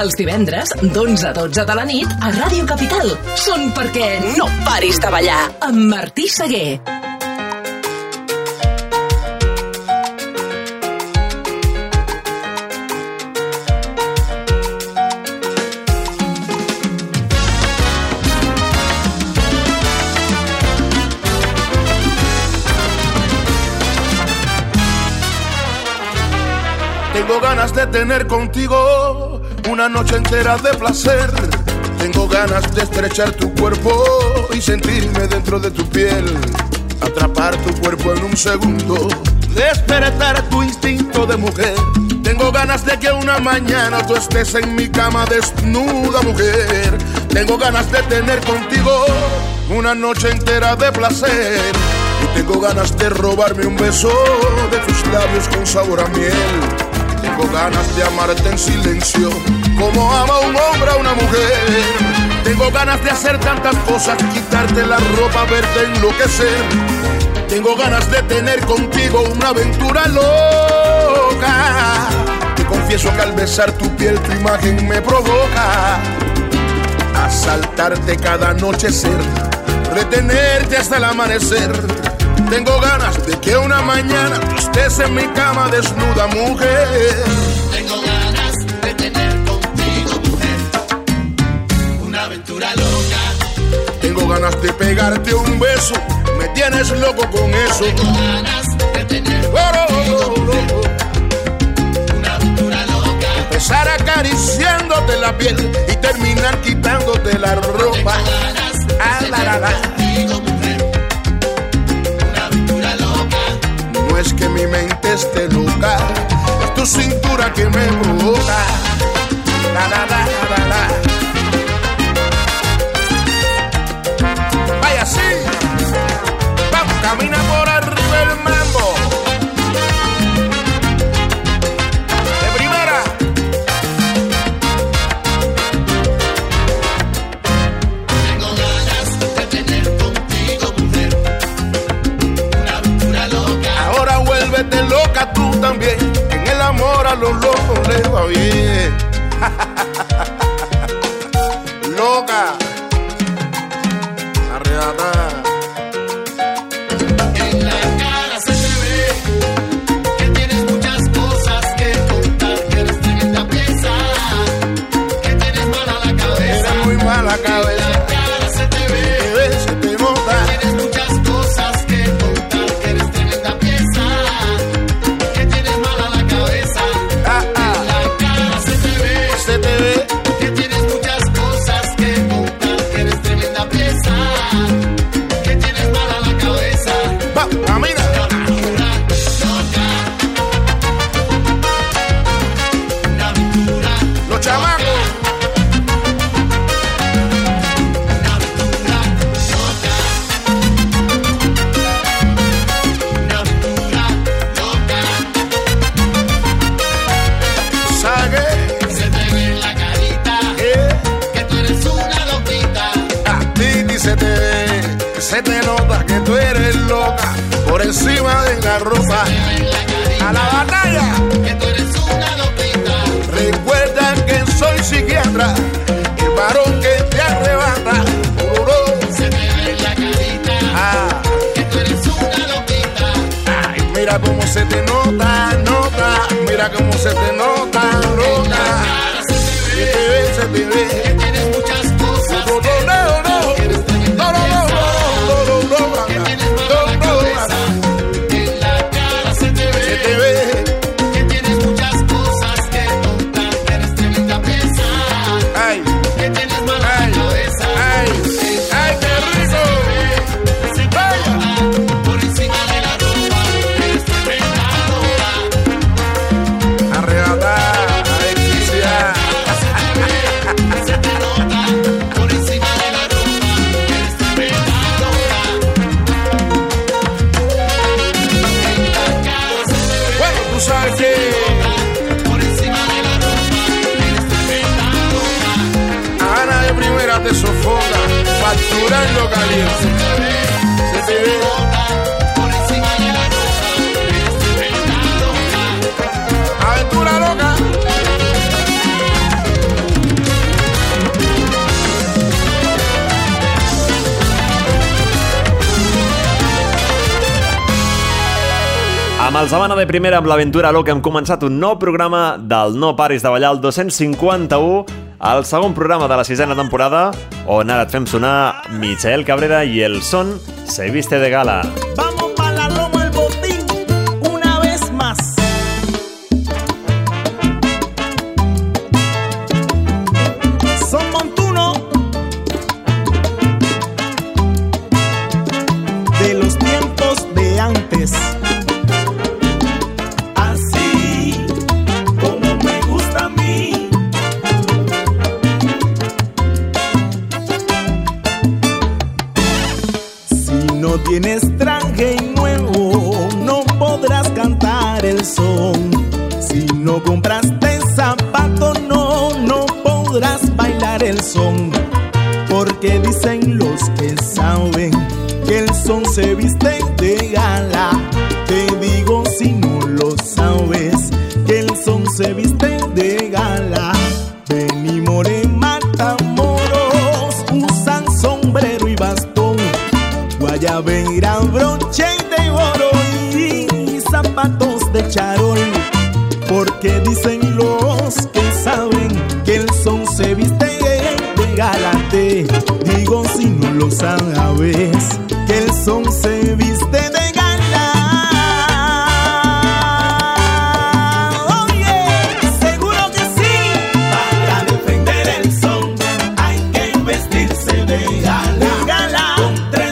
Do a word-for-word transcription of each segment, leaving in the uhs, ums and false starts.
Els divendres, d'onze a dotze de la nit, a Ràdio Capital. Són perquè no paris de ballar, amb Martí Seguer. Tengo ganas de tener contigo una noche entera de placer. Tengo ganas de estrechar tu cuerpo y sentirme dentro de tu piel. Atrapar tu cuerpo en un segundo, despertar tu instinto de mujer. Tengo ganas de que una mañana tú estés en mi cama desnuda, mujer. Tengo ganas de tener contigo una noche entera de placer. Y tengo ganas de robarme un beso de tus labios con sabor a miel. Tengo ganas de amarte en silencio, como ama un hombre a una mujer. Tengo ganas de hacer tantas cosas, quitarte la ropa, verte enloquecer. Tengo ganas de tener contigo una aventura loca. Te confieso que al besar tu piel, tu imagen me provoca asaltarte cada anochecer, retenerte hasta el amanecer. Tengo ganas de que una mañana tú estés en mi cama desnuda, mujer. Tengo ganas de tener contigo, mujer, una aventura loca. Tengo ganas de pegarte un beso, me tienes loco con eso. Tengo ganas de tener contigo, mujer, una aventura loca. Empezar acariciándote la piel y terminar quitándote la ropa. Tengo ganas de ah, la, la, la. contigo, mujer, no es que mi mente esté loca, es tu cintura que me provoca. La, la, la, la, la. Vaya así, vamos, camina por arriba el mambo. De primera. tengo ganas de tener contigo, mujer, una aventura loca. Ahora vuélvete loca tú también, en el amor a los locos les va bien. Loca, arrebatada. En la cara se te ve que tienes muchas cosas que contar, que eres tremenda pieza, que tienes mala la cabeza. Eres muy mala En cabeza, la cara se te ve, te ves, se te nota. tienes muchas cosas que contar, que eres tremenda pieza, que tienes mala la cabeza. Ah, En ah, la cara se te ve se te ve. que tienes muchas cosas que contar, que eres tremenda pieza, que tienes mala la cabeza. Va, camina. Una aventura loca, una aventura, Los chamacos. una aventura loca, una aventura loca. Sague, Se te ve en la carita eh, que tú eres una loquita. a ti se te ve, se te nota que tú eres loca, por encima de la ropa. Se te ve en la carita A la batalla, que tú eres una loquita. recuerda que soy psiquiatra, el varón que te arrebata. Ururú. Se te ve en la carita Ah, que tú eres una loquita. ay, mira cómo se te nota, nota, mira cómo se te nota, nota. Cara se te Se ve te ve, se te que ve. tienes muchas cosas No, que no, no, que eres tremenda no, no, no, pieza, no, no, no, que no, tienes mala no, la no, cabeza. En la cara se te se te ve ve. que tienes muchas cosas que contar, que eres tremenda pieza, Ay, que tienes mala ay, la cabeza. ay, ay, qué rico. Se te nota por encima de la ropa, eres tremenda loca. Arrebatada, delicia. Se te ve, se te nota por encima de la ropa, eres tremenda loca. En la cara se te ve Bueno, tú sabes que por encima de la ropa, eres tremenda loca. Ana de primera te sofoca, facturando caliente. Se te ve. Por encima de la ropa, eres tremenda loca. Aventura loca. Amb el Sabana de Primera, amb l'Aventura Loca, hem començat un nou programa del No Paris de Ballar, el dos-cents cinquanta-u, el segon programa de la sisena temporada, on ara et fem sonar Michael Cabrera i el son Se Viste de Gala. Vamos pa' la loma el botín, una vez más. Son montuno de los tiempos de antes. Tienes traje nuevo, no podrás cantar el son. Si no compraste zapato, no, no podrás bailar el son. Porque dicen los que saben que el son se viste de gala. Te digo si no lo sabes, que el son se viste de gala. Venimos de Matamoros, usan sombrero y bastón, guayabera, broche de oro y zapatos de charol. Porque dicen los que saben que el son se viste de gala. Te digo si no lo sabes, que el son se viste de gala. Oye, seguro que sí. Para defender el son hay que vestirse de gala. De gala. Con tres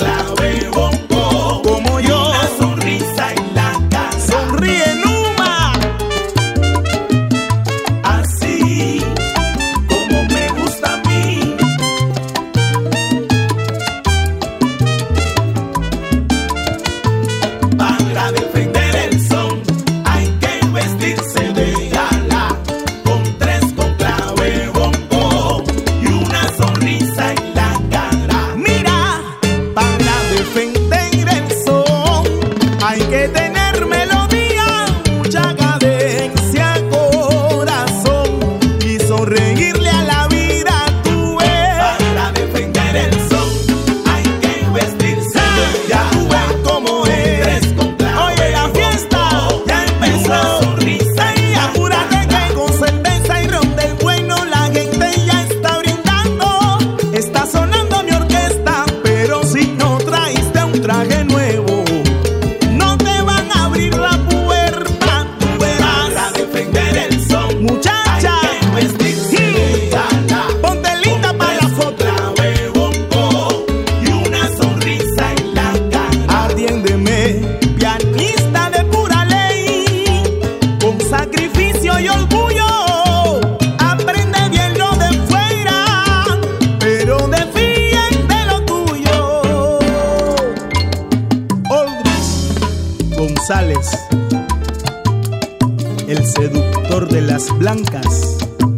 el seductor de las blancas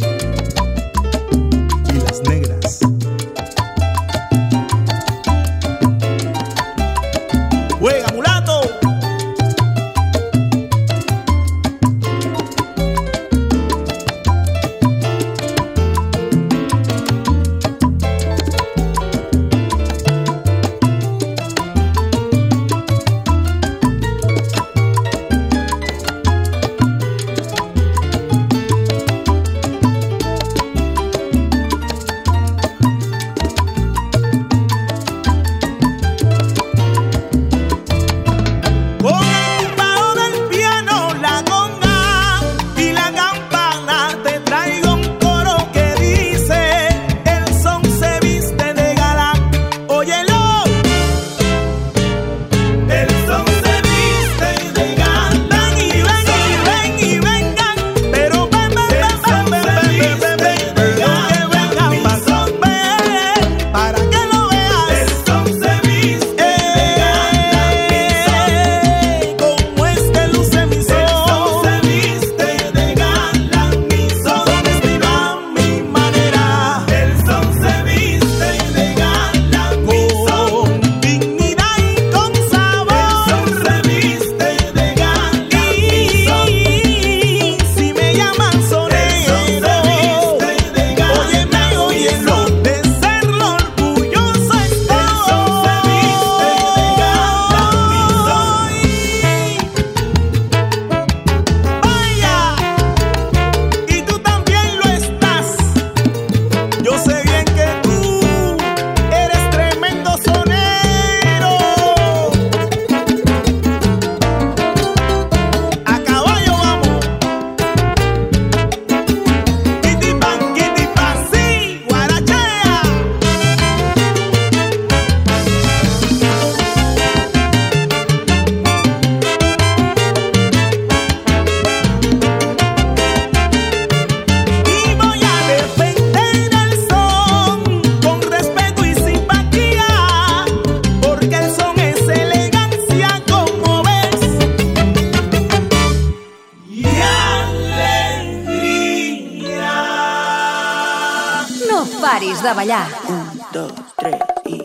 y las negras. ¡Juega, mulato! No paris de ballar. Un, dos, tres y...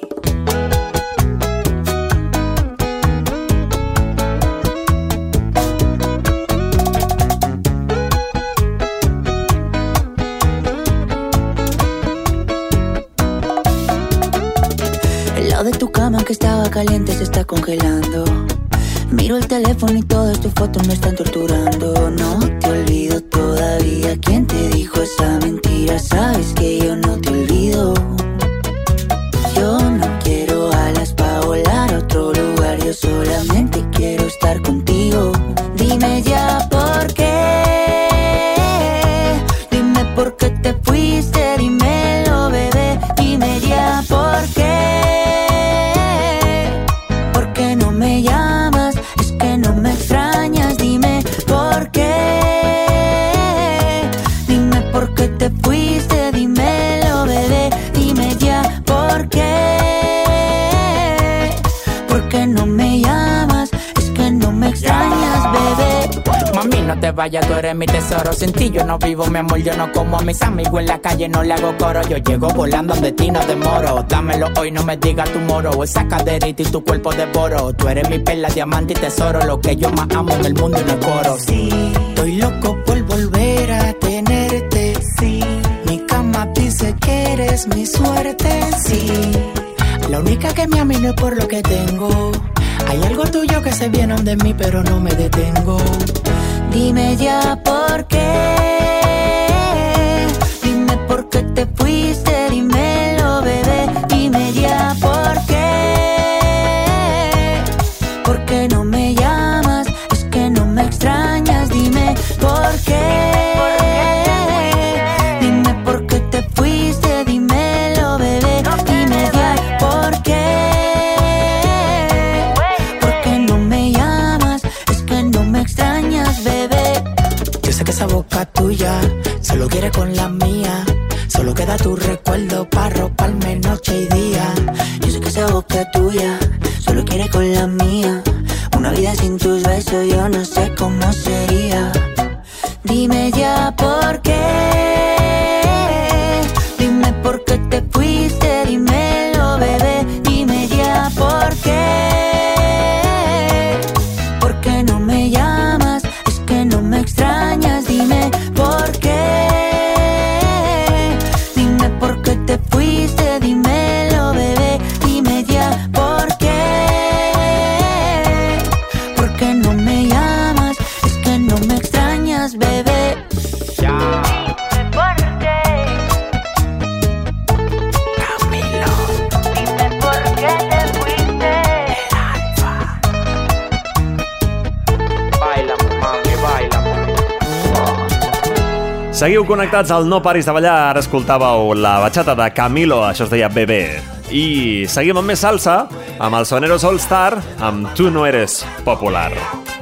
El lado de tu cama que estaba caliente se está congelando. Miro el teléfono y todas tus fotos me están torturando. No te olvido todavía. ¿Quién te dijo esa mentira? Sabes que yo no te olvido. Yo no quiero alas pa' volar a otro lugar. Yo solamente quiero estar contigo. Dime ya por qué. Dime por qué te fuiste. Dímelo, bebé. Dime ya por qué. ¿Por qué no me llamas? Es que no me extrañas. Dime por qué. Dime por qué te fuiste. Dímelo, bebé. Dime ya por qué. ¿Por qué no me llamas? Es que no me extrañas, bebé. Mami, no te vayas, tú eres mi tesoro. Sin ti yo no vivo, mi amor, yo no como a mis amigos en la calle, no le hago coro. Yo llego volando donde ti no demoro. Dámelo hoy, no me digas tu moro. Esa caderita y tu cuerpo devoro. Tú eres mi perla, diamante y tesoro. Lo que yo más amo en el mundo y no es coro. Sí, estoy loco por volver a tenerte. Sí, mi cama dice que eres mi suerte. Sí, la única que me ama y no es por lo que tengo. Hay algo tuyo que se viene de mí, pero no me detengo. Dime ya por qué. Dime por qué te fuiste. Dímelo, bebé. Dime ya por qué. ¿Por qué no me llamas? Es que no me extrañas. Dime por qué. Dime por qué te fuiste. Dímelo, bebé. Dime ya por qué. Yo sé que esa boca tuya solo quiere con la mía. Solo queda tu recuerdo para roparme noche y día. Yo sé que esa boca tuya solo quiere con la mía. Una vida sin tus besos yo no sé cómo sería. Dime ya por qué. Dime por qué te fuiste. Dímelo, bebé. Dime ya por qué. ¿Por qué no me llamas? Es que no me extrañas. Dime por qué. Dime por qué te fuiste. Dímelo, bebé. Dime ya por qué. ¿Por qué no me llamas? Es que no me extrañas, bebé. Ya. Dime por qué. Camilo. Dime por qué te fuiste. El alfa. Baila, mami, baila. Seguiu connectats al No Paris de Ballar. Ara escoltàveu la batxata de Camilo, això es deia Bebé. I seguim amb més salsa, amb el Soneros All Star, amb Tu no eres popular.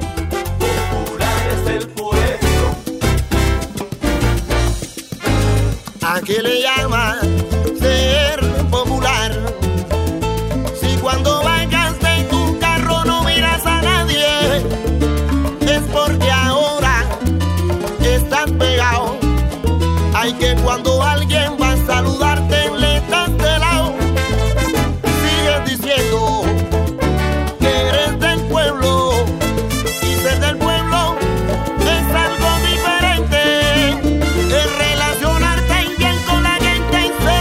¿A qué le llama ser popular? Si cuando vayas de tu carro no miras a nadie, es porque ahora estás pegado. Hay que cuando alguien va a saludarte le estás de lado. Sigues diciendo que eres del pueblo y ser del pueblo es algo diferente. Es relacionarte bien con la gente y ser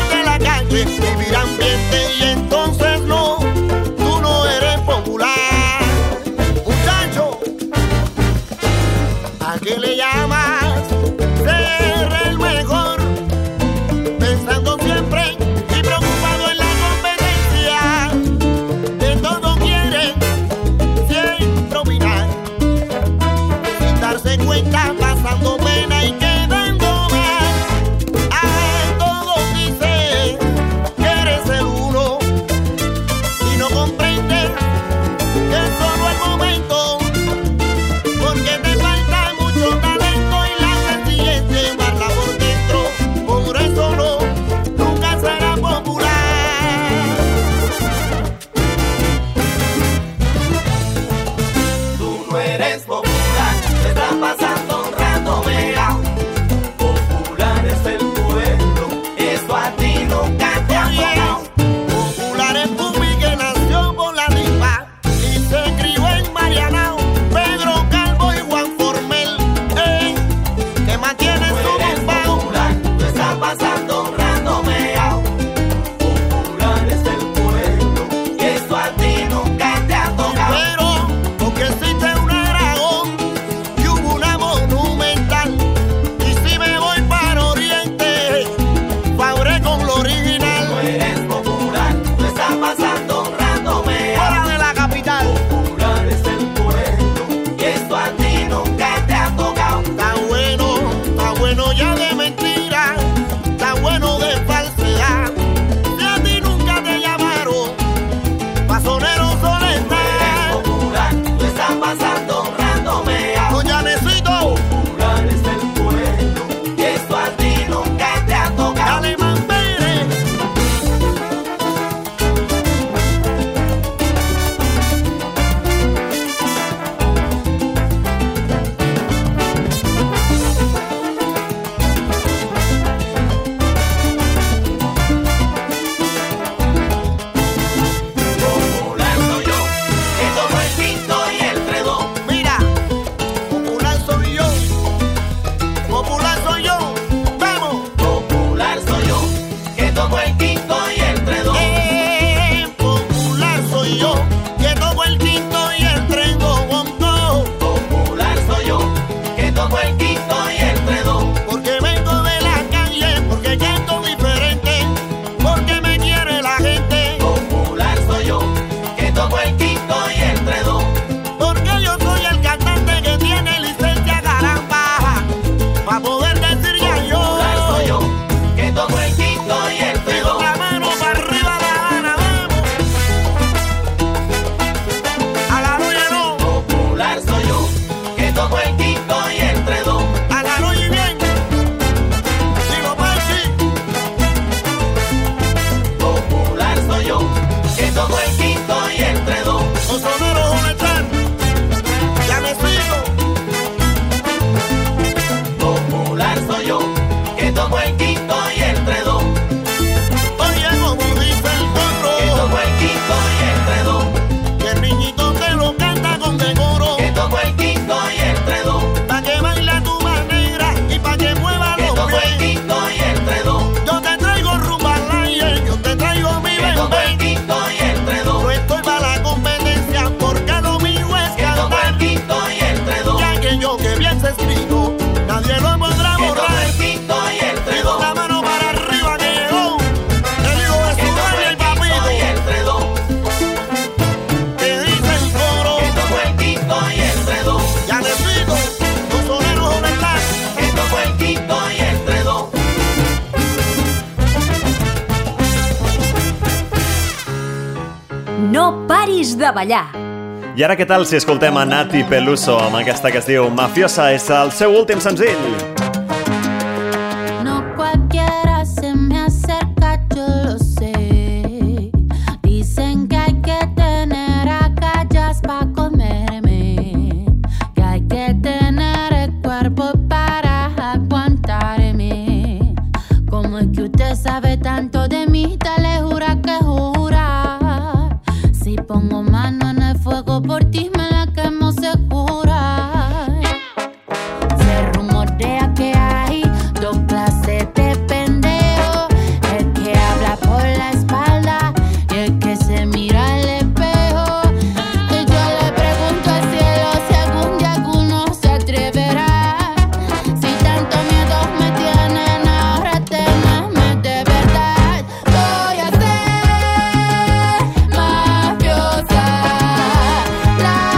pasando un rato mejor. Popular es el pueblo y eso a ti nunca te ha tocado. Pero porque existe un Aragón y hubo una monumental. Y si me voy para Oriente, favoré con lo original. Tú eres popular, tú estás pasando un rato mejor. Fuera de la capital. Popular es el pueblo y esto a ti nunca te ha tocado. Está bueno, está bueno ya de mentira, está bueno de falsedad. Si a ti nunca te llamaron, pasonero soledad. Popular, tú estás pasando un rato mejor. Doña Necito, Popular es el pueblo y esto a ti nunca te ha tocado. Alemán Pérez. Popular soy yo, que tomo el quinto y el tredón. Mira, popular soy yo, popular soy yo, vamos. Popular soy yo, que tomo el quinto y el tredón. Eh, popular soy yo, que tomo el quinto y el tren bongo. Popular soy yo, que tomo el quinto y el tredón. Porque vengo de la calle, porque canto diferente, porque me quiere la gente, Popular soy yo, que tomo el quinto y el tredón. porque yo soy el cantante que tiene licencia caramba, para poder decir ya Popular soy yo. yo, que tomo el quinto y el Y con tredón. la mano para arriba la Habana, vamos. A la noche no, Popular soy yo, que tomo el quinto y el tredón. a la noche bien. Digo, Pachi, Popular soy yo, que tomo el quinto y el tredón. los soneros ¿dónde están? Ya me sigo. Popular soy yo, que tomo el quinto y el tredón. Oye, como dice el Que tomo coro, el quinto y el tredón. que el niñito te lo canta con decoro, Que tomo el quinto y el tredón. pa' que baile a tu manera y pa' que mueva Que los tomo el pies. quinto y el tredón. Yo te traigo rumba al aire, yo te traigo mi Que tomo el bebé. quinto y el tredón. No estoy para la competencia porque lo mío es Que tomo el cantar. quinto y el tredón. Ya que yo que bien se escrito, nadie lo podrá Que tomo borrar. el quinto y el Y con tredón. la mano para arriba que llegó el hijo de Que su tomo madre, el el quinto y papito, el tredón. que dice el coro. Que tomo el quinto y el tredón. Ya necesito los soneros ¿dónde están? Que tomo el quinto y el tredón. No paris de ballar. I ara què tal si escoltem a Nati Peluso amb aquesta que es diu Mafiosa? És el seu últim senzill. No cualquiera se me acerca, yo lo sé. Dicen que hay que tener agallas pa' comerme, que hay que tener el cuerpo para aguantarme. ¿Cómo es que usted sabe tanto de mí? Dale, jura que jura. Si pongo mano en el fuego por ti, me la quemo segura. Se rumorea que hay dos clases de pendejo: el que habla por la espalda y el que se mira al espejo. Y yo le pregunto al cielo si algún día alguno se atreverá. Si tanto miedo me tienen, ahora ténganme de verdad. Voy a ser mafiosa, la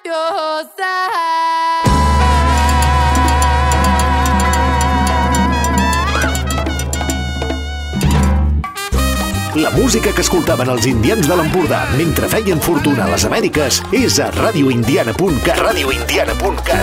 La música que escoltaven els indians de l'Empordà mentre feien fortuna a les Amèriques és a radio indiana punt cat. radio indiana punt cat.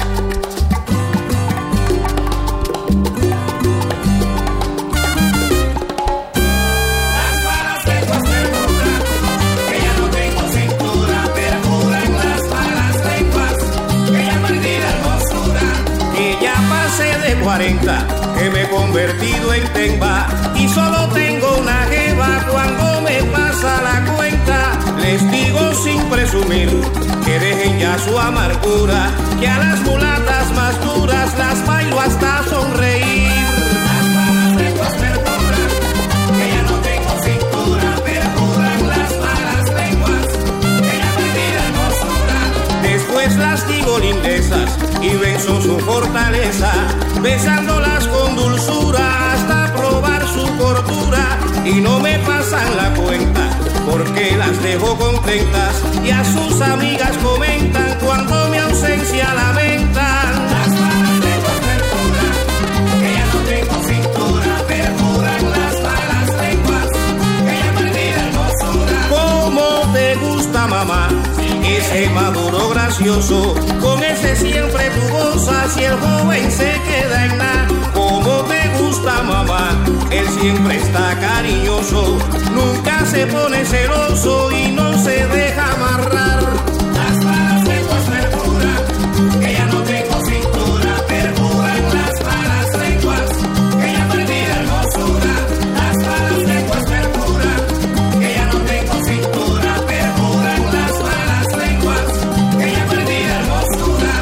cuarenta, que me he convertido en temba y solo tengo una jeva cuando me pasa la cuenta. Les digo sin presumir que dejen ya su amargura, que a las mulatas más duras las bailo hasta sonreír. Las malas lenguas perduran, que ya no tengo cintura, perduran las malas lenguas, que ya perdí la hermosura. Después las digo lindezas y venzo su fortaleza, besándolas con dulzura hasta probar su cordura, y no me pasan la cuenta porque las dejo contentas y a sus amigas comentan cuando mi ausencia lamentan. Las malas lenguas perduran, que ya no tengo cintura, perduran las malas lenguas, que ya perdí la hermosura. ¿Cómo te gusta, mamá? Ese maduro gracioso, con ese siempre tú gozas y el joven se queda en nada. Como te gusta, mamá, él siempre está cariñoso, nunca se pone celoso y no se deja amarrar. Las malas lenguas perduran, que ya no tengo cintura, perduran las malas lenguas, que ya perdí la hermosura. Las malas lenguas perduran, que ya no tengo cintura, perduran las malas lenguas, que ya perdí la hermosura.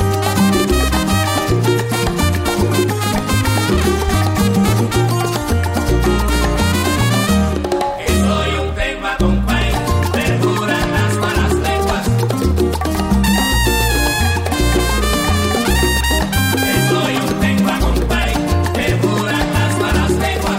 Que soy un tema, compay, perduran las malas lenguas. Que soy un tema, compay, perduran las malas lenguas.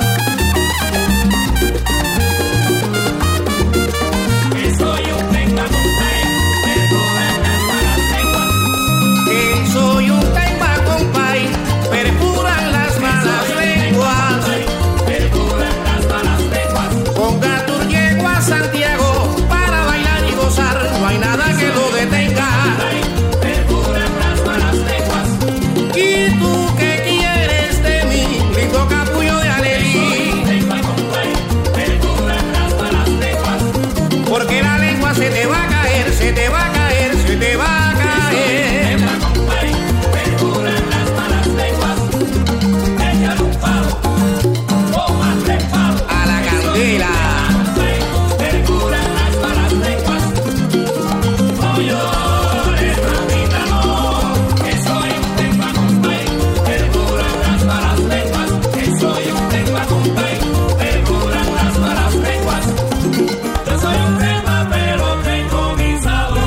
Que soy un tema, compay, perduran las malas lenguas. Que soy un tema, compay, perduran las malas lenguas. Perduran las malas lenguas. Ponga tu yegua a Santiago para bailar y gozar, no hay nada que lo detenga. Perduran las malas lenguas. ¿Y tú qué quieres de mí, lindo capullo de Alelí? Perduran las malas lenguas. Porque la lengua se te va a caer, se te va a caer, se te va a caer. Perduran las malas lenguas. Échale un palo, toma tres palos a la candela. Perduran las malas lenguas. No llores, mamita, no, que soy un tema, compay. Perduran las malas lenguas. Que soy un tema, compay. Perduran las malas lenguas. Yo soy un tema, pero tengo mi sabor.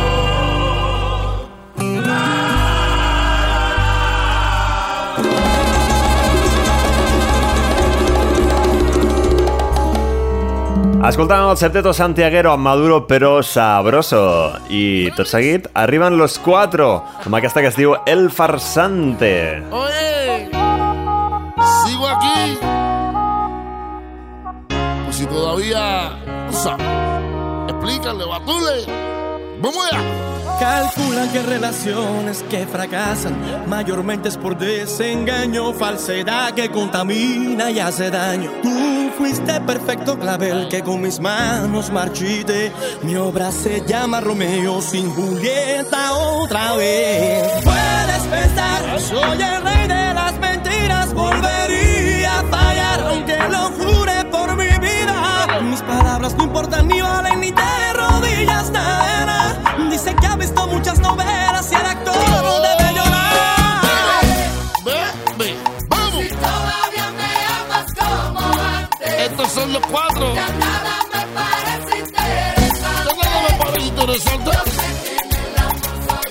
Escoltàvem el Septeto Santiaguero amb Maduro però sabroso. I tot seguit arriben los Cuatro amb aquesta que es diu El Farsante. Oye, sigo aquí. Pues si todavía, o sea, explícale, batule. Vamos allá. Calculan que relaciones que fracasan mayormente es por desengaño, falsedad que contamina y hace daño. Tú fuiste perfecto clavel que con mis manos marchité. Mi obra se llama Romeo sin Julieta otra vez. Puedes pensar, soy el rey de las mentiras, volvería a fallar aunque lo jure por mi vida. Mis palabras no importan ni valen ni te rodillas, nada. Dice que ha visto muchas novelas y el actor debe llorar. Ve, vamos. Si todavía me amas como antes, Estos son los Cuatro. ya nada me parece interesante. Ya nada me parece interesante. Yo sé que me la paso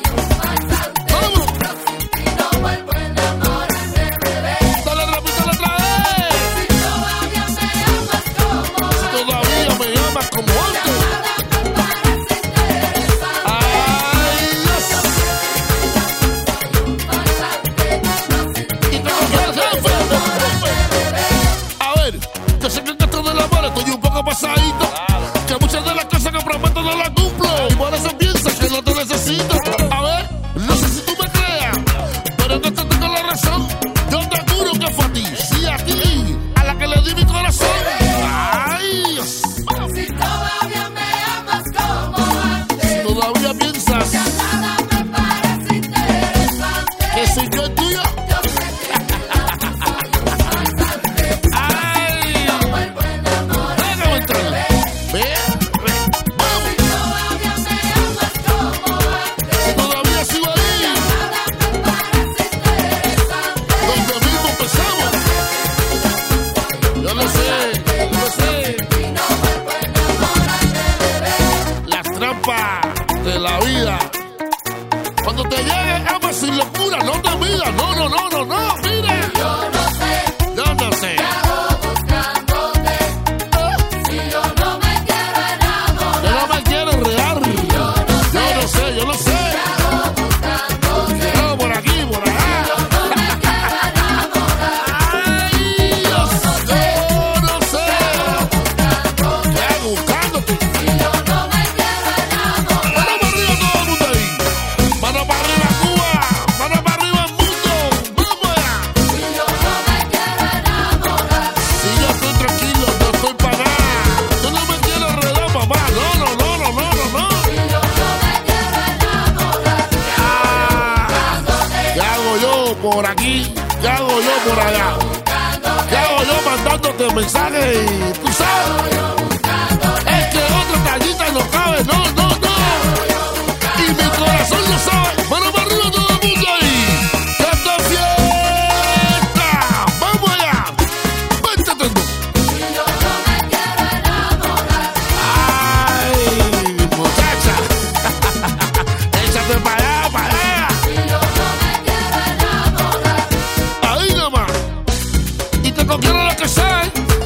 Cuando te llegue, ama sin locura, no te midas. No, no, no, no, no, mira. Yo no sé. Yo no sé. ¿Qué hago buscándote? Si yo no me quiero enamorar. Yo no me quiero enredar. Yo no sé. Yo no sé, yo no sé. ¿Qué hago buscándote? Yo por aquí, por allá. Yo no me quiero enamorar. Ay, Yo no sé. yo no sé. ¿Qué hago buscándote? Si yo no me quiero enamorar. Mano para arriba todo el mundo ahí. Mano para arriba Cuba. Mano para arriba el mundo. Vamos allá. Si yo no me quiero enamorar. Si yo estoy tranquilo, no estoy para nada. Yo no me quiero enredar, papá. No, no, no, no, no, no, no. Si yo no me quiero enamorar. Ah, ¿qué hago yo por aquí? ¿Qué hago yo por allá? ¿Qué hago yo mandándote mensajes? Y tú sabes. Es que otra tallita no cabe. No, no, no. Y mi corazón lo sabe. Mano para arriba todo el mundo ahí. ¡Que esta fiesta! ¡Vamos allá! ¡Véntate tú! Si yo no me quiero enamorar. ¡Ay, muchacha! ¡Échate para allá, para allá! Si yo no me quiero enamorar. Ahí nomás. Y te cogieron lo que saben.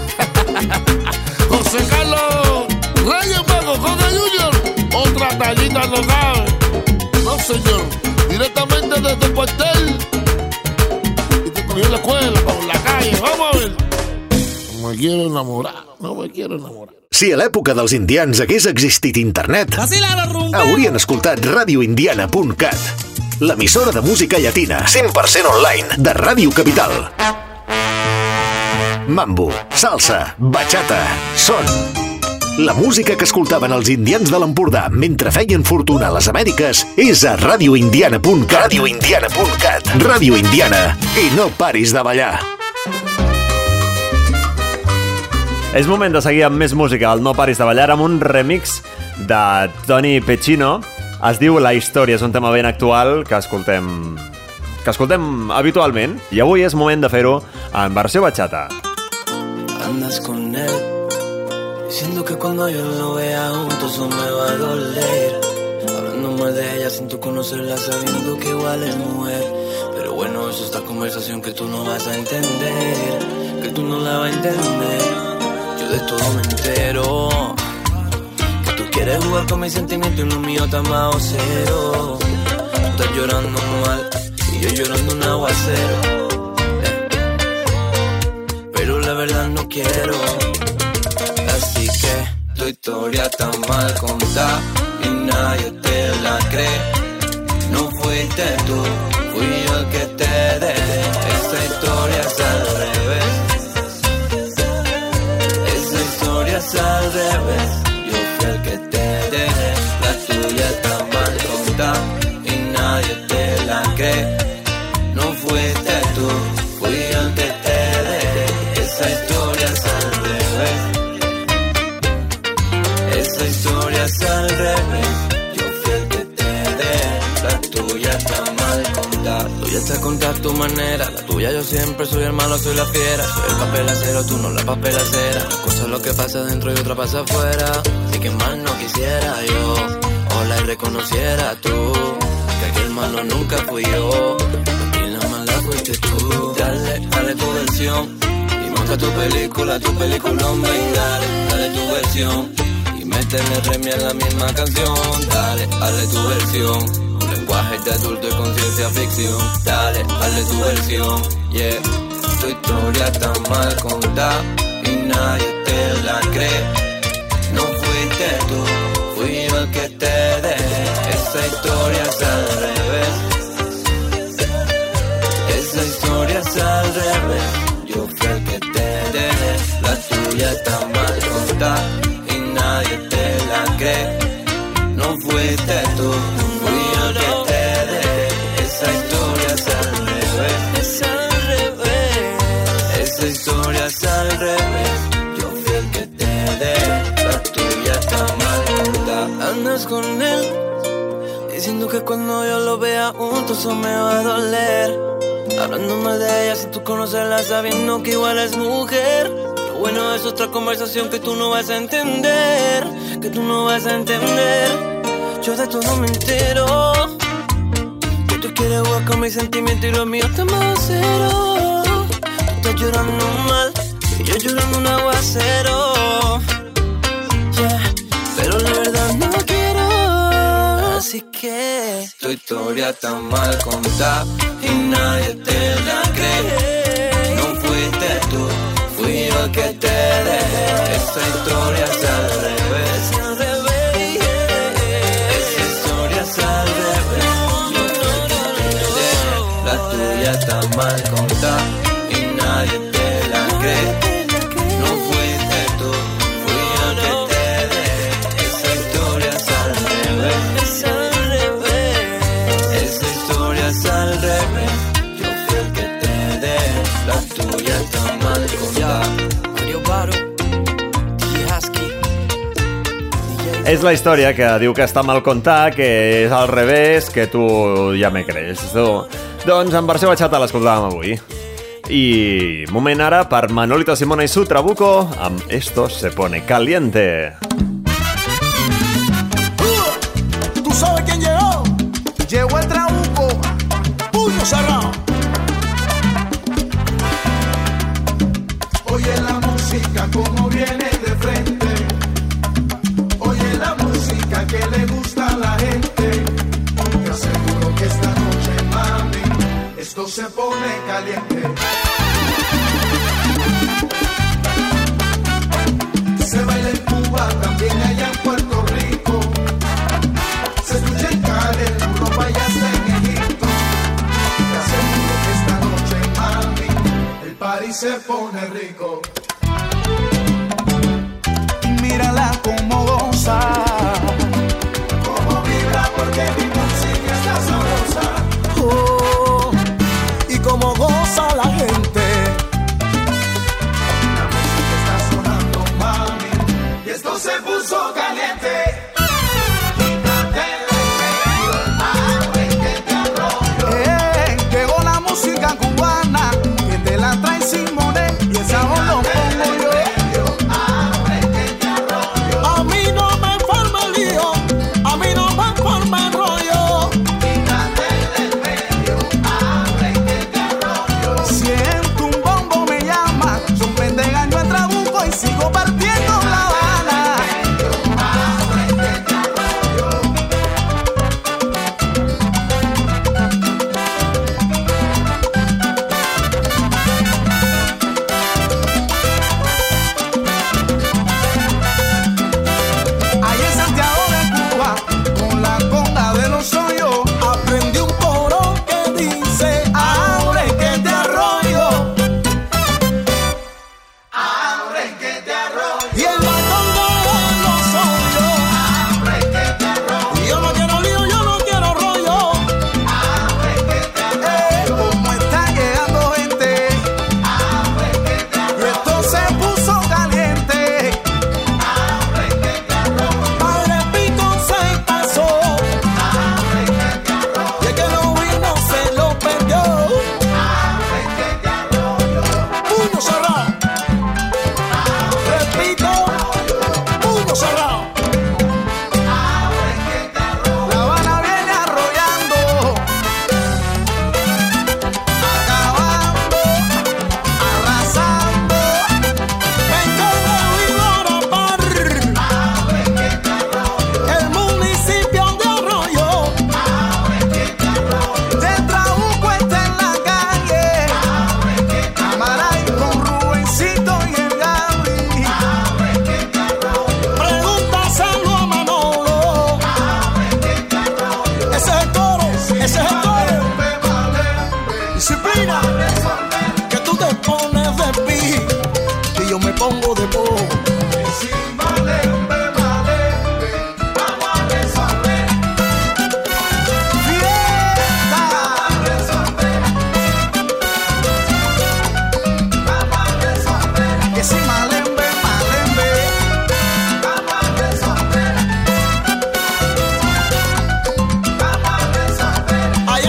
José Carlos Reyes Mago, Jorge Junior. Otra tallita no cabe. No, señor. Directamente desde el cuartel. Y te cogió en la escuela, por la calle. Vamos a ver. No me quiero enamorar. No me quiero enamorar. Si a l'època dels indians hagués existit internet, haurien escoltat radio indiana punt cat, l'emissora de música llatina, cent per cent online, de Ràdio Capital. Mambo, salsa, bachata, son. La música que escoltaven els indians de l'Empordà mentre feien fortuna a les Amèriques és a radio indiana punt cat. radio indiana punt cat. Ràdio Indiana. I no paris de ballar. És moment de seguir amb més música al No Paris de Ballar amb un remix de Tony Pechino. Es diu La Història, és un tema ben actual que escoltem que escoltem habitualment i avui és moment de fer-ho en versió bachata. Andas con él, diciendo que cuando yo lo vea juntos eso me va a doler. Hablando mal de ella sin tú conocerla, sabiendo que igual es mujer. Pero bueno, eso es esta conversación que tú no vas a entender, que tú no la vas a entender. Yo de todo me entero, que tú quieres jugar con mis sentimientos y los míos tan bajo cero. Tú estás llorando mal y yo llorando un aguacero, eh. Pero la verdad no quiero. Así que tu historia está mal contada y nadie te la cree. No fuiste tú, fui yo el que te dejé. Esa historia es al revés. Esa historia es al revés. Yo fui el que te dejé. La tuya está mal contada y nadie te la cree. No fuiste tú, fui yo el que te dejé. Esa historia es al revés. Esa historia es al revés. Yo fui el que te dejé. La tuya está mal contada. Tuya está contada a tu manera. La tuya yo siempre soy el malo, soy la fiera. Soy el papel acero, tú no la papel acera. Una cosa es lo que pasa dentro y otra pasa afuera. Así que mal no quisiera yo. Ojalá y reconociera tú que aquel malo nunca fui yo. Aquí la mala fuiste tú. Dale, dale tu versión y monta tu película, tu peliculón. Ven, dale, dale tu versión y métele remi a la misma canción. Dale, dale tu versión. Un lenguaje de adulto y conciencia ficción. Dale, dale tu versión. Yeah, tu historia está mal contada y nadie te la cree. No fuiste tú, fui yo el que te dejé. Esa historia es al revés. Esa historia es al revés. Yo fui el que te dejé. La tuya está mal contada y nadie te la cree. No fuiste tú, fui yo el que te dejé. Esa historia es al revés. Es al revés. Esa historia es al revés. Yo fui el que te dejé. La tuya está mal contada. Andas con él, diciendo que cuando yo lo vea juntos eso me va a doler. Hablando mal de ella sin tú conocerla, sabiendo que igual es mujer. Lo bueno es otra conversación que tú no vas a entender, que tú no vas a entender. Yo de todo me entero, con mis sentimientos y los míos están bajo cero. Tú estás llorando mal y yo llorando un aguacero. Yeah, pero la verdad no quiero. Así que tu historia está mal contada y nadie te la cree. No fuiste tú, fui yo el que te dejé. Esa historia es al revés, al revés. Esa historia es al revés. La tuya está mal contada y nadie te la cree. No fuiste tú, fui yo el que te dejé. Esa historia es al revés, es al revés. Esa historia es al revés. Yo fui el que te dejé. La tuya está mal contada. Mario Baro, D J Husky. És la història que diu que està mal contar, que és al revés, que tu ja me crees. Tu. Doncs en versió bachata l'escoltàvem avui. I moment ara per Manolito Simona i su Trabuco amb Esto se pone caliente. Uh, ¿Tú sabes quién llegó? Llegó el Trabuco, puño cerrado. Oye la música como viene de frente. Oye la música que le gusta a la gente. Te aseguro que esta noche, mami, esto se pone caliente. Se baila en Cuba, también allá en Puerto Rico. Se escucha en Cali, en Europa y hasta en Egipto. Te aseguro que esta noche, mami, el party se pone rico. Mírala como goza, como vibra porque mi música está sabrosa. oh, y como goza la gente. La música está sonando, mami, y esto se puso caliente. Quítate el medio, abre que te arroyo. Eh, llegó la música cubana, que te la trae Simone, y el sabor lo pongo yo. A mí no me forma el lío, a mí no me forma el rollo. Quítate del medio, abre que te arroyo. Siento un bombo me llama, son pendegas yo en Trabuco y sigo partiendo La Habana. Abre que te arroyo. Ahí en Santiago de Cuba, con la conga de los hoyos, aprendí un coro que dice: abre que te arroyo. Abre que te arroyo. Y el batón de los hoyos, Abre que te arroyo. y yo no quiero lío, yo no quiero rollo. Abre que te Eh, arroyo. como está llegando gente, Abre que te y arroyo. esto se puso caliente. Abre que te arroyo. Padre Pico se pasó, Abre que te arroyo. y el que no vino se lo perdió. Abre que te arroyo. Puño cerrado, repito, puño cerrado. Abre que te arroyo. La Habana viene arrollando, acabando, arrasando. Venga de Vivora Par, Abre que te arroyo. el municipio de Arroyo. Abre que te arroyo. De Trabuco está en la calle, Abre que te Amaray con Rubencito y el Gaby. Abre que te arroyo. Pregúntaselo a Manolo. Abre que te arroyo. Ese es el coro, ese es el coro. Malembe, malembe. Disciplina, Resolver. que tú te pones de pi y yo me pongo de po. Sí, malembe, malembe. Vamos a resolver. Fiesta, Vamos a resolver. Vamos a resolver. que si malembe, malembe. Vamos a resolver. Vamos a resolver. Ahí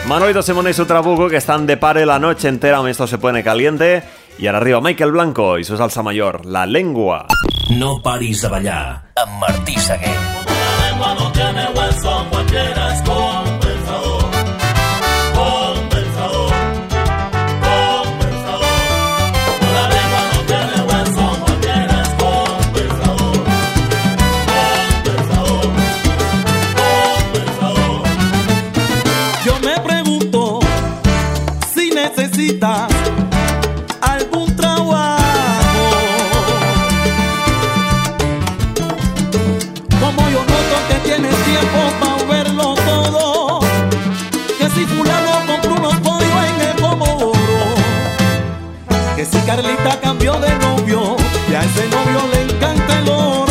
Manolito Simone y su Trabuco, que están de pare la noche entera, esto se pone caliente. Y ahora arriba Michael Blanco y su salsa mayor, La Lengua. No paris de ballar amb Martí Seguer. La lengua no tiene hueso, cualquiera es conversador. Conversador. Conversador. La lengua no tiene hueso, cualquiera es conversador. Conversador. Conversador. Yo me pregunto si necesitas algún trabajo. Como yo noto que tienes tiempo para verlo todo, que si fulano compró unos pollos en el Comodoro, que si Carlita cambió de novio y a ese novio le encanta el oro,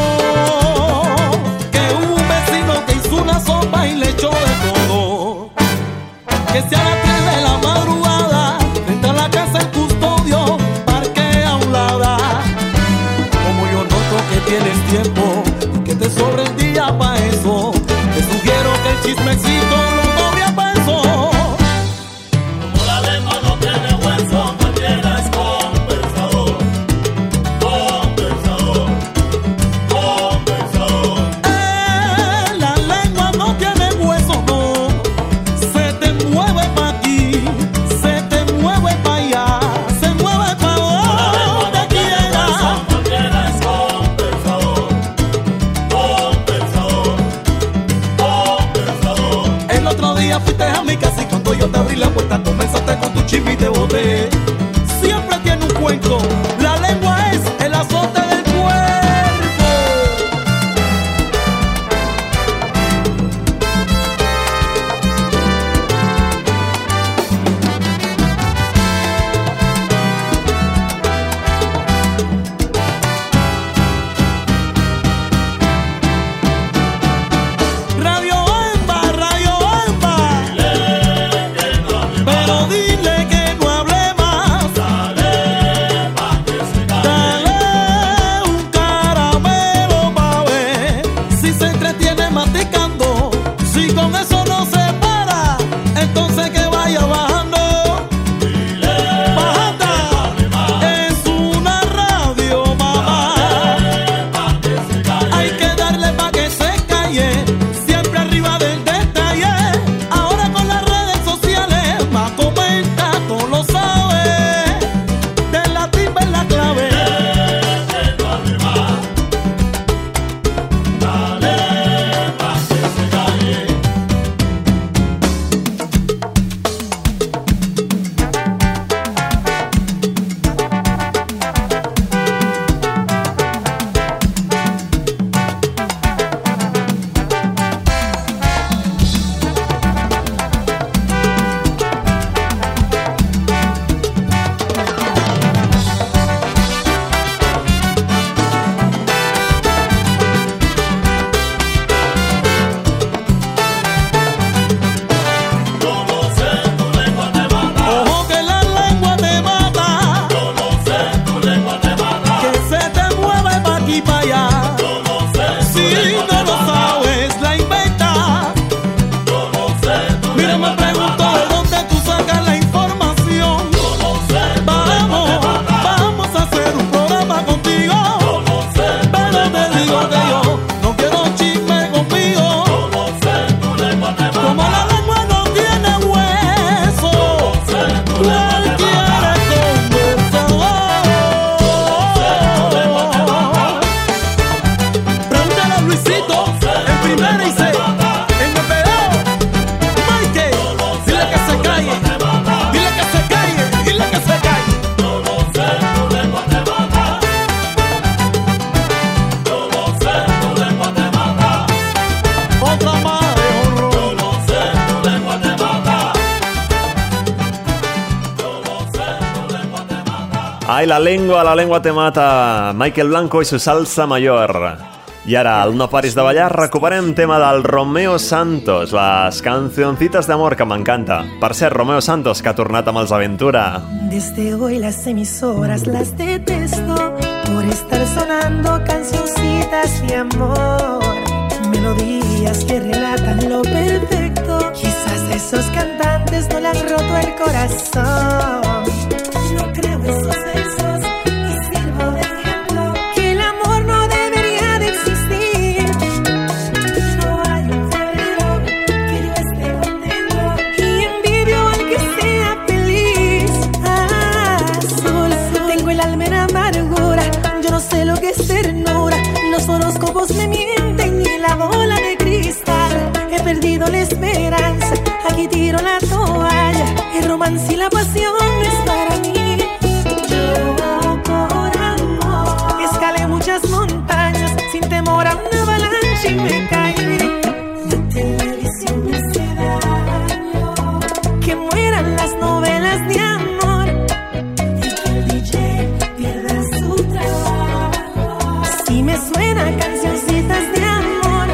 que hubo un vecino que hizo una sopa y le echó de todo, que si a las tres de la madrugada frente a la casa el custodio parquea a un lado. Como yo noto que tienes tiempo y que te sobra el día pa' eso, te sugiero que el chismecito lo doble a peso. Como la lengua no tiene hueso, cualquiera es conversador. Conversador. Conversador. Eh, la lengua no tiene hueso, no. Se te mueve pa' aquí, se te mueve pa' allá, se mueve pa' donde quieras. Cualquiera es conversador. Conversador. Conversador. El otro día fuiste a mi casa y cuando yo te abrí la puerta comenzaste con tu chisme y te boté. Siempre tiene un cuento, la lengua es el azote del cuerpo. Radio Emba, Radio Emba, pero dile que no hable más. Dale un caramelo pa' ver si se entretiene masticando. Si con eso no se para, entonces que vaya bajando. Bajando. Es una radio, mamá. Hay que darle pa' que se calle, siempre arriba del detalle. Ahora con las redes sociales, más comenta, tú lo sabes. De la timba es la clave. Ojo que la lengua te mata. Que se te mueve pa' aquí pa' allá. Si no lo sabes, la inventas. Mira, me pregunto de dónde tú sacas la información. Vamos, vamos a hacer un programa contigo. Pero te digo que yo no quiero chisme conmigo. Como la lengua no tiene hueso, cualquiera es conversador. Pregúntale a Luisito, en primera y se, en el pelao. Mike, dile que se calle, dile que se calle, dile que se calle. Otra más de horror. Ay, la lengua, la lengua te mata. Michael Blanco i su salsa mayor. I ara, al No paris de ballar, recuperem tema del Romeo Santos, les cancioncitas d'amor que m'encanta. Per cert, Romeo Santos, que ha tornat amb els Aventura. Desde hoy las emisoras las detesto por estar sonando cancioncitas de amor, melodías que relatan lo perfecto. Quizás esos cantantes le han roto el corazón. No creo esos besos y sirvo de ejemplo que el amor no debería de existir. No hay un febrero que yo esté contento y envidio al que sea feliz. Azul, tengo el alma en amargura, yo no sé lo que es ternura. Los horóscopos me mienten y la bola de cristal. He perdido la esperanza, aquí tiro la toalla. El romance y la pasión es para mí. Yo por amor escalé muchas montañas sin temor a una avalancha y me caí. La televisión me hace daño, que mueran las novelas de amor y que el D J pierda su trabajo. Si me suenan cancioncitas de amor.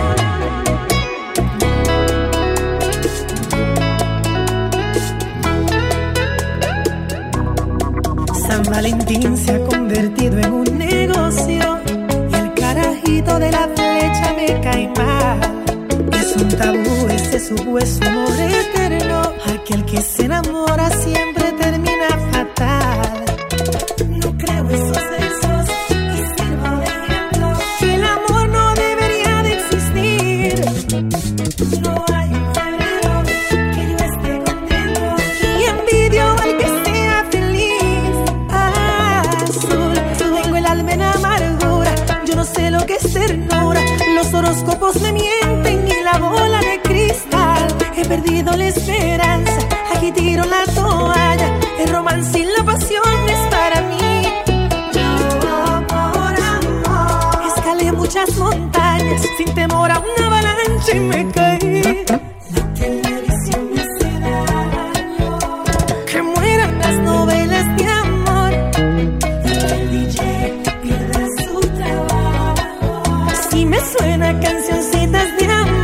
San Valentín se ha convertido en un negocio y el carajito de la flecha me cae mal. Es un tabú ese supuesto amor eterno, aquel que se enamora siempre termina fatal. No creo esos besos y sirvo de ejemplo que el amor no debería de existir. No hay un febrero que yo esté contento y envidio al que sea feliz. Azul, tengo el alma en amargura, yo no sé lo que es ternura. Los horóscopos me mienten y la bola de cristal. He perdido la esperanza, aquí tiro la toalla. El romance y la pasión es para mí. Yo por amor escalé muchas montañas sin temor a una avalancha y me caí. La televisión me hace daño, que mueran las novelas de amor y que el D J pierda su trabajo. Si me suena cancioncitas de amor.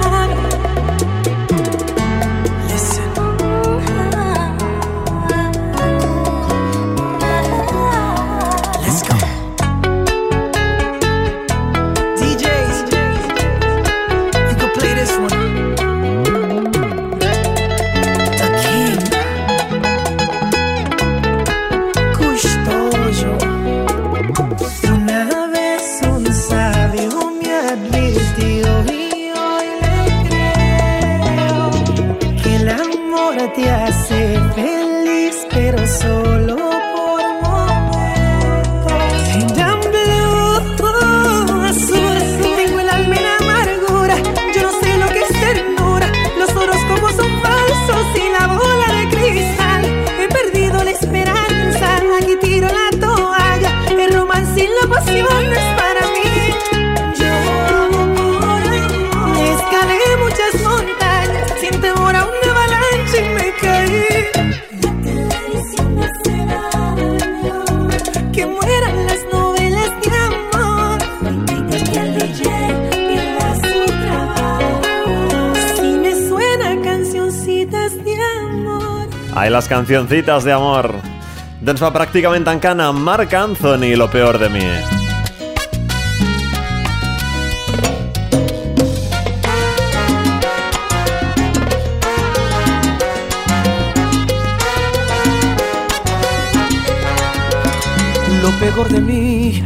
Te hace feliz, pero solo por momentos. Down blue, azul, tengo el alma en amargura, yo no sé lo que es ternura. Los horóscopos son falsos y la bola de cristal. He perdido la esperanza, aquí tiro la toalla. El romance y la pasión es para mí. Yo por amor escalé muchas montañas sin temor a una avalancha y me caí. La televisión me hace daño, que mueran las novelas de amor y que el D J pierda su trabajo. Si me suena cancioncitas de amor. Ai, les cancioncitas de amor. Doncs va pràcticament tancant amb Marc Anthony, Lo peor de mi. Lo peor de mí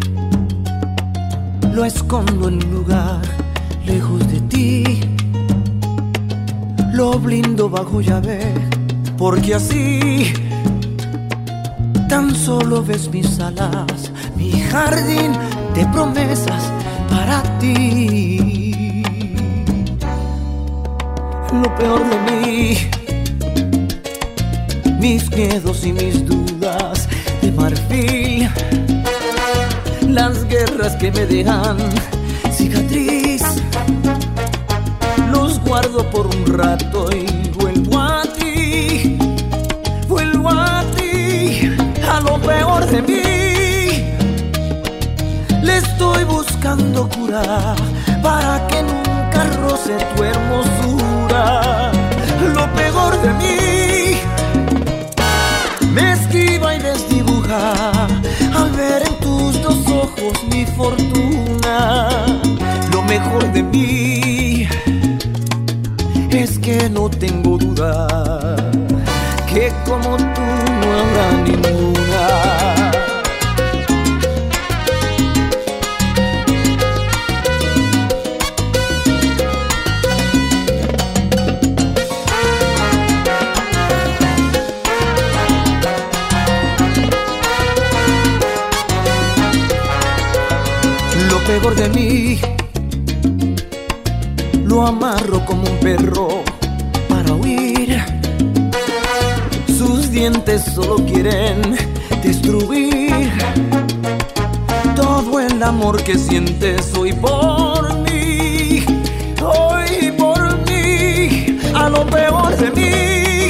lo escondo en un lugar lejos de ti. Lo blindo bajo llave, porque así tan solo ves mis alas, mi jardín de promesas para ti. Lo peor de mí, mis miedos y mis dudas de marfil, las guerras que me dejan cicatriz, los guardo por un rato y vuelvo a ti, vuelvo a ti, a lo peor de mí. Le estoy buscando cura para que nunca roce tu hermosura. Lo peor de mí me esquiva y desdibuja al ver en tus dos ojos mi fortuna. Lo mejor de mí es que no tengo duda que como tú no habrá ninguna. Lo peor de mí lo amarro como un perro para huir. Sus dientes solo quieren destruir todo el amor que sientes hoy por mí, hoy por mí. A lo peor de mí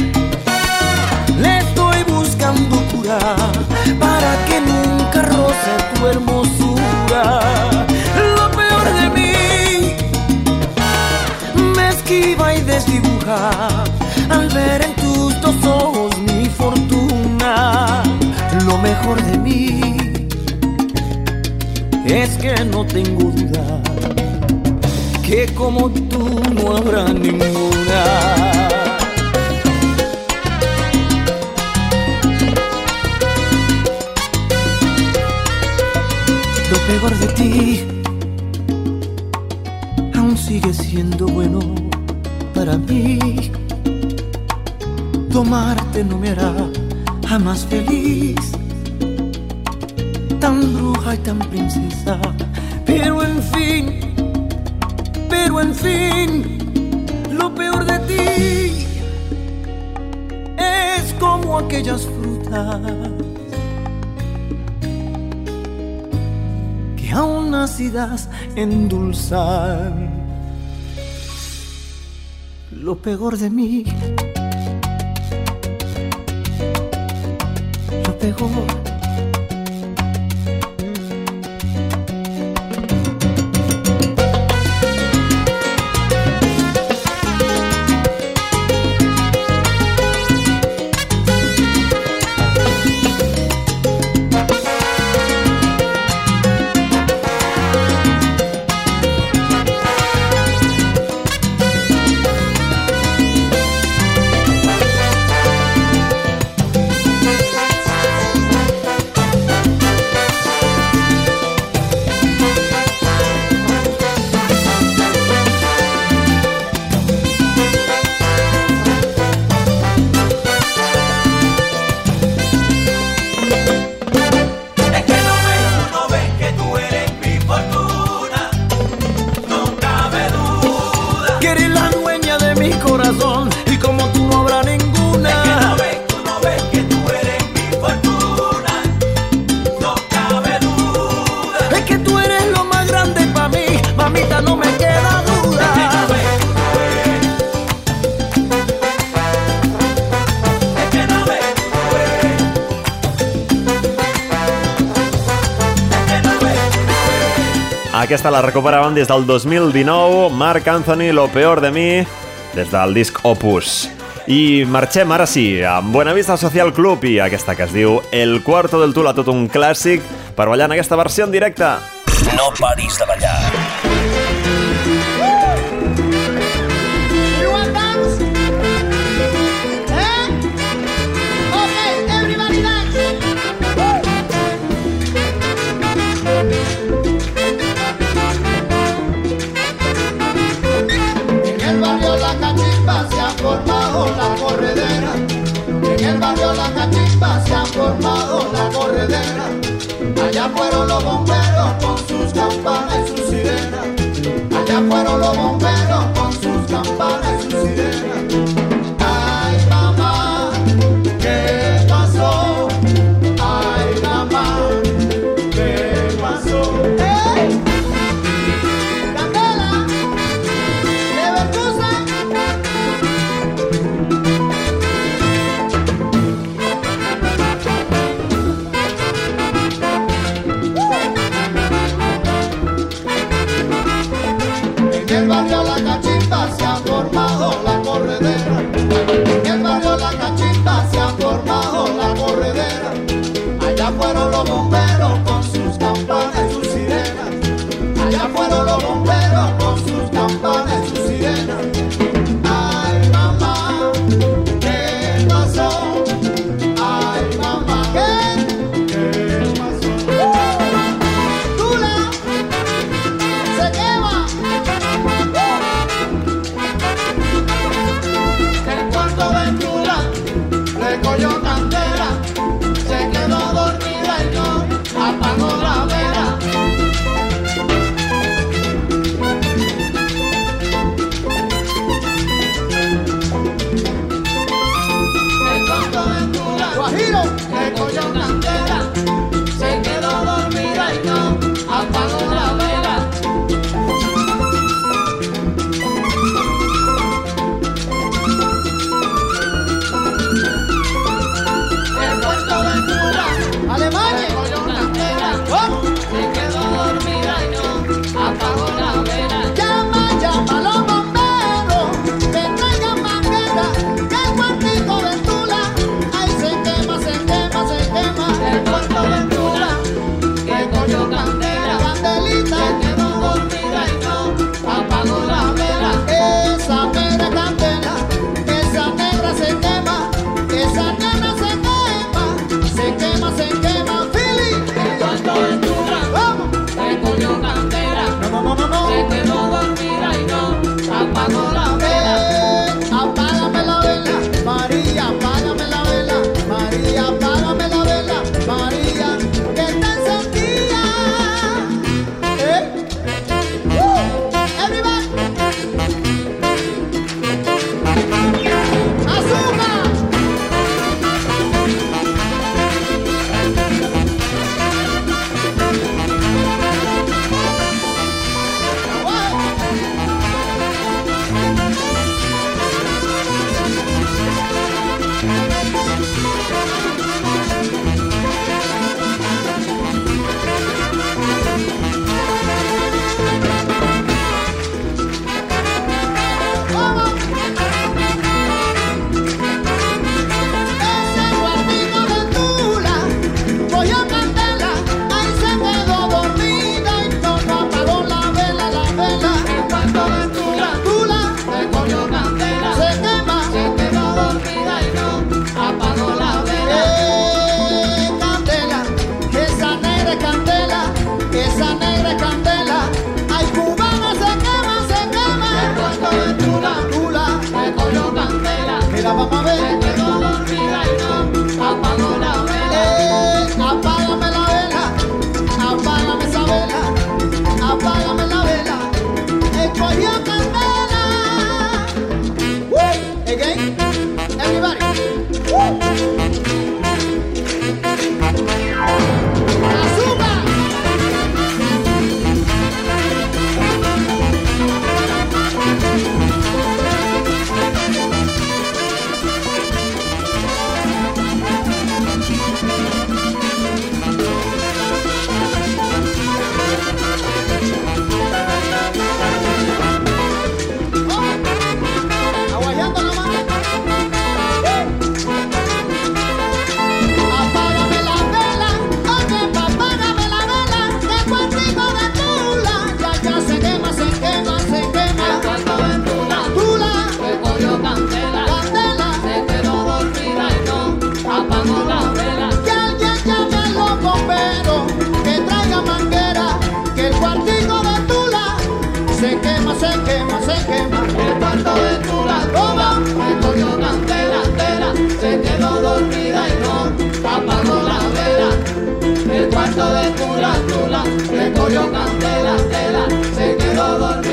le estoy buscando cura para que nunca roce tu hermosura. Lo peor de mí me esquiva y desdibuja al ver en tus dos ojos mi fortuna. Lo mejor de mí es que no tengo duda que como tú no habrá ninguna. Lo peor de ti aún sigue siendo bueno para mí. Tomarte no me hará jamás feliz, tan bruja y tan princesa. Pero en fin, pero en fin, lo peor de ti es como aquellas frutas que aún nacidas endulzan. Lo peor de mí, lo peor. Aquesta la recuperaven des del dos mil dinou, Marc Anthony, Lo peor de mi, des del disc Opus. I marxem ara sí amb Buenavista Social Club i aquesta que es diu El Cuarto del Tula, tot un clàssic per ballar en aquesta versió en directe. No paris de ballar. La corredera, en el barrio La Cachimba se ha formado la corredera. Allá fueron los bomberos con sus campanas y sus sirenas. Allá fueron los bomberos con sus campanas y sus sirenas. Ay mamá, ¿qué pasó? Ay mamá, ¿qué pasó? ¡Hey! ¡Candela! ¡Leverkusen! En el barrio La Mira, vamos a ver. Se quedó dormida y no apagó la vela. Eh, apágame la vela, apágame esa vela, apágame la vela. Escogió candela. Woo! Again, everybody. Woo! ¡Azúcar! Aguayando la mano. Apágame la vela, oye, apágame la vela, de cuartico de tula, ya ya se quema, se quema, se quema. El cuarto de tula, tula, se cogió candela, candela, se quedó dormida y no apagó la vela. Que alguien llame a los bomberos, que traiga manguera, que el cuartico de tula se quema, se quema, se quema. El cuarto de tula, toma, se cogió candela, candela, se quedó dormida y no apagó la vela. El cuarto de tula, tula, se cogió candela, candela, se quedó dormida.